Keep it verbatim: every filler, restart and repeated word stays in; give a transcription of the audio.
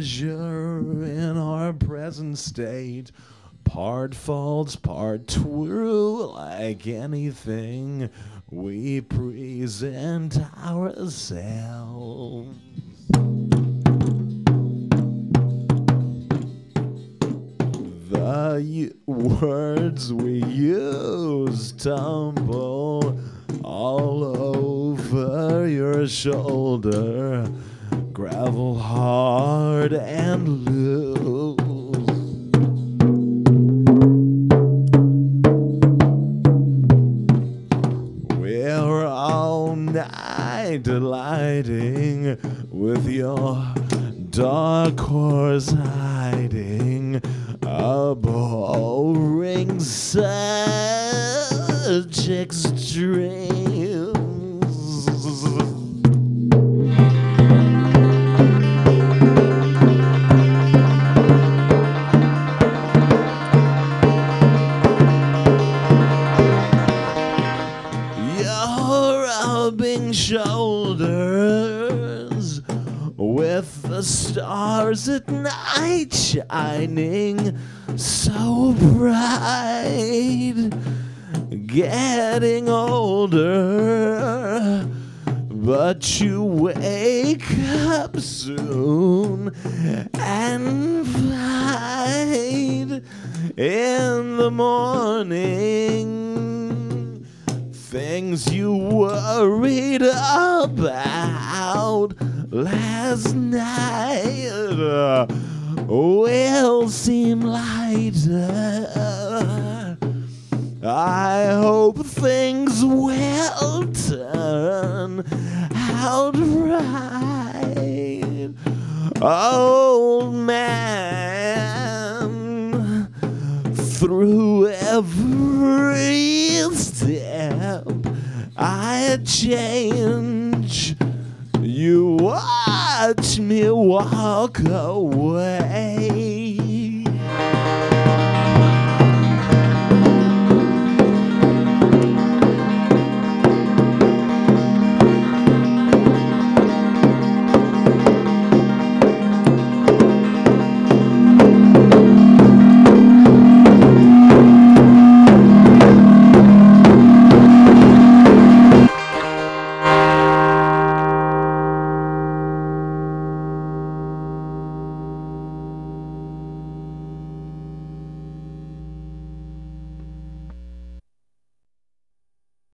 measure in our present state, part false, part true, like anything we present ourselves. The y- words we use tumble all over your shoulder, gravel hard and loose. We're all night delighting with your dark horse hiding a boring such extremes. You're rubbing shoulders with the stars at night shining so bright, getting older, but you wake up soon and find in the morning things you worried about last night uh, will seem lighter. I hope things will turn out right. Old man, through every step I change, you watch me walk away.